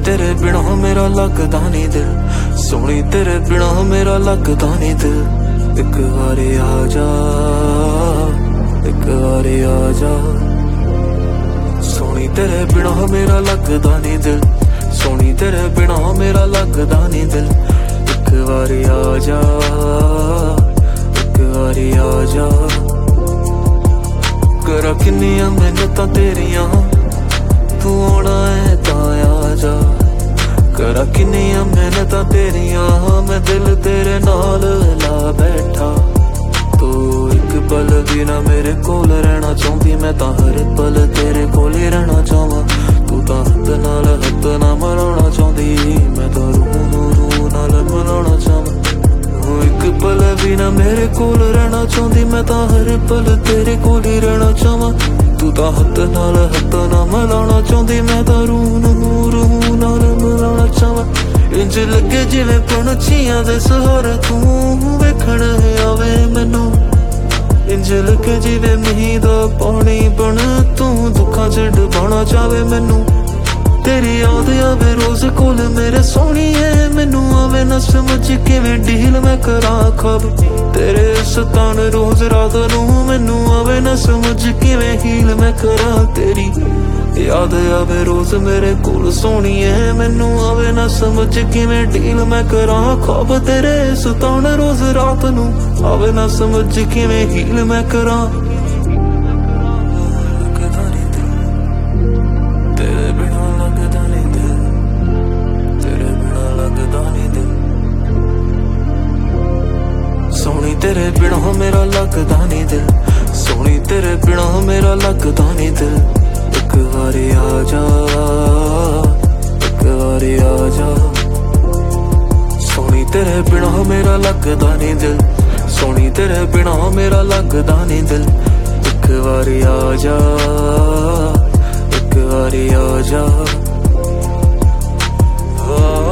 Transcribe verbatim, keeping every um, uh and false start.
तेरे बिना मेरा लगदा नहीं दिल, सोनी तेरे बिना मेरा लगदा नहीं दिल। एक बारी आ जा, एक बारी आ जा, सोनी तेरे बिना मेरा लगदा नहीं दिल, सोनी तेरे बिना मेरा लगदा नहीं दिल। एक बारी आ जा, एक बारी आ जा, करा किन्नियां मिन्नतां तेरियां, तू आना है तां आ जा। करा किन्नियां मिन्नतां तेरियां, मैं दिल तेरे नाल ला बैठा। तू एक पल भी ना मेरे कोल रहना चाहती, मैं तां हर पल तेरे कोल ही रहना चाहवां। तू तां हत्थ नाल हत्थ ना मिलाना चाहती, मैं तां रूह नूं रूह नाल मिलाना चाहवां। तू एक पल भी ना मेरे कोल रहना चाहती, मैं तां हर पल तेरे कोल ही रहना चाहवां। तू तां हत्थ नाल हत्थ ना मिलाना चाहती, मैं तां रूह नूं रूह नाल मिलाना चाहवां। इंज लगे जिवें पंछियां दे सहारे तू वेखण आवे मैनू, इंज लगे जिवें मींह दा पानी बन तू दुखां च डुबाना चाहे मैनू। तेरी याद आवे रोज कोल मेरे सोहणीए, मैनू आवे ना समझ किवें डील मैं करा खब। तेरे सतान रोज रात नू मैनू आवे ना समझ किवें हील मैं करा। तेरी याद आवे रोज मेरे कोल सोहणीए, मैनू आवे ना समझ किवें डील मैं करा खब। तेरे सतान रोज रात नू आवे ना समझ किवें हील मैं करा। तेरे बिना मेरा लगदा नहीं दिल, सोनी तेरे बिना मेरा लगदा नहीं दिल। एक बारी आ जा, एक बारी आ जा, सोनी तेरे बिना मेरा लगदा नहीं दिल, सोनी तेरे बिना मेरा लगदा नहीं दिल। एक बारी आ जा, एक बारी आ जा।